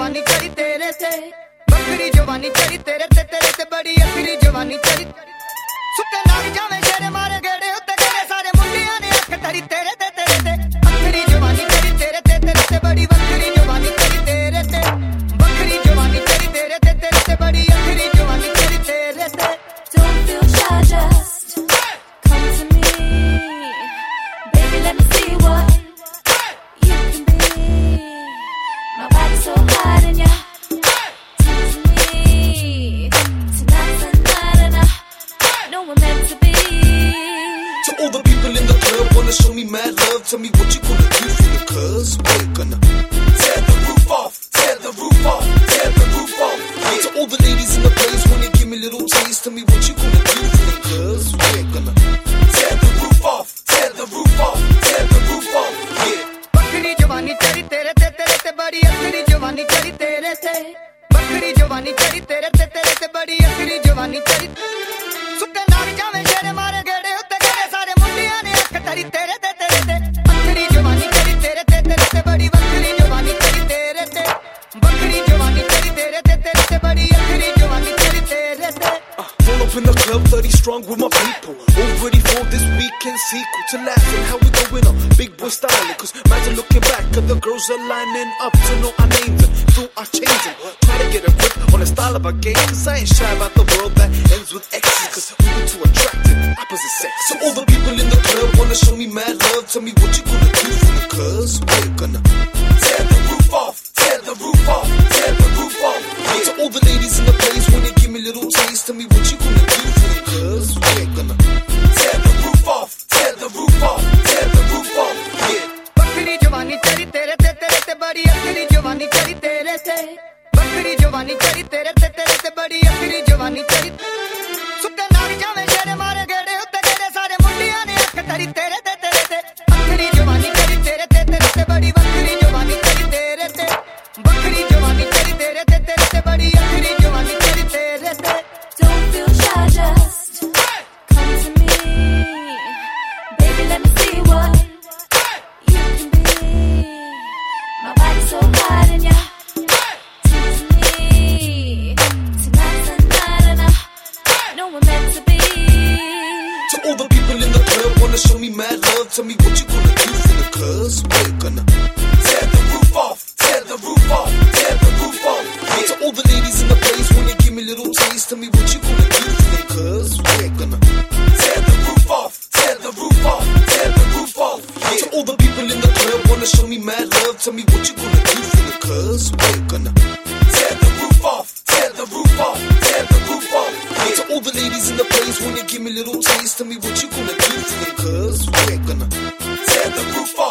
जवानी चढ़ी तेरे से बकरी जवानी चढ़ी तेरे से बड़ी अखरी जवानी चढ़ी सुते नाग जावे शेरे मारे गेड़े उत्ते गेड़े सारे मुंडियां ने अख धरी तेरे ते अखरी जवानी चढ़ी तेरे से बड़ी बकरी जवानी चढ़ी तेरे से बकरी जवानी चढ़ी तेरे से बड़ी अखरी जवानी चढ़ी तेरे से Don't feel shy, just come to me. Baby, let me see what you can be. My body's so hot and yeah, talk to me. Tonight's the night and I know we're meant to be. To all the people in the club, wanna show me mad love. Tell me what you gonna do for the cuz. We're gonna tear the roof off, tear the roof off, tear the roof off. Yeah. To all the ladies in the place, wanna give me little taste. Tell me what you gonna do for the cuz. We're gonna tear the roof off, tear the roof off, tear the roof off. Yeah. बकरी जवानी चढ़ी तेरे से बड़ी अखरी जवानी चढ़ी तेरे से बकरी जवानी चढ़ी तेरे से बड़ी अखरी जवानी चढ़ी सुते नाग जावे शेरे मारे गेड़े उत्ते गेड़े सारे मुंडियां ने अख धरी तेरे ते अखरी जवानी चढ़ी तेरे से बड़ी बकरी जवानी चढ़ी तेरे से बकरी जवानी चढ़ी तेरे से बड़ी अखरी जवानी चढ़ी तेरे से Roll up in the club, 30 strong with my people. All ready for this weekend sequel. To laughing, how we going up? Big boy styling, cause imagine looking back. Cause the girls are lining up to know our names and feel our changing. Try to get a grip on the style of our game. Cause I ain't shy about the world that ends with X's. Cause we were too attractive, opposite sex. So all the people in the club wanna show me mad love. Tell me what you gonna do for the cuz. We're gonna tear the roof off, tear the roof off, tear the roof off. Yeah. To all the ladies in the place wanna give me little taste. Tell me what you gonna do for the cuz. We're gonna tear the roof off, tear the roof off, tear the roof off. Yeah. बकरी जवानी चढ़ी तेरे से बड़ी अखरी जवानी चढ़ी तेरे से बकरी जवानी चढ़ी तेरे से बड़ी अखरी जवानी चढ़ी सुते नाग जावे शेरे मारे गेड़े उत्ते गेड़े सारे मुंडियां ने अख धरी तेरे ते अखरी जवानी चढ़ी तेरे से बड़ी बकरी जवानी चढ़ी तेरे से बकरी जवानी चढ़ी तेरे से बड़ी अखरी जवानी चढ़ी तेरे से Don't feel shy, just come to me. Baby, let me see what you can be. My body's so hot and yeah, talk to me. Tonight's the night and I know we're meant to be. To all the people in the club wanna show me mad love. Tell me what you gonna do for the cuz. We're gonna tear the roof off, tear the roof off, tear the roof off. Yeah. To all the ladies in the place wanna give me little taste. Tell me what you gonna do for the cuz. We're gonna tear the roof off, tear the roof off, tear the roof off. Yeah. To all the people in the club wanna show me mad love. Tell me what you gonna do for the cuz. We're gonna tear the roof off, tear the roof off, tear the roof off. Yeah. To all the ladies in the place wanna give me little taste. Tell me what you gonna do for the cuz. We're gonna tear the roof off.